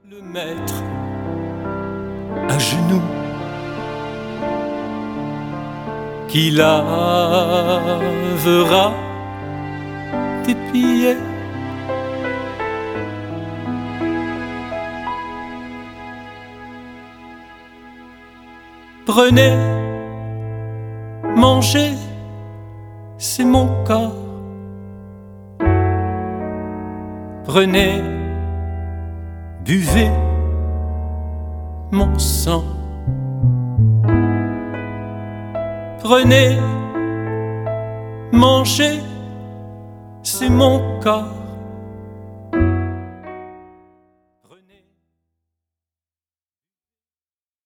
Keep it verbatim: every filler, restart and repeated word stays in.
Le maître à genoux qui lavera tes pieds. Prenez, mangez, c'est mon corps. Prenez, buvez mon sang. Prenez, mangez, c'est mon corps.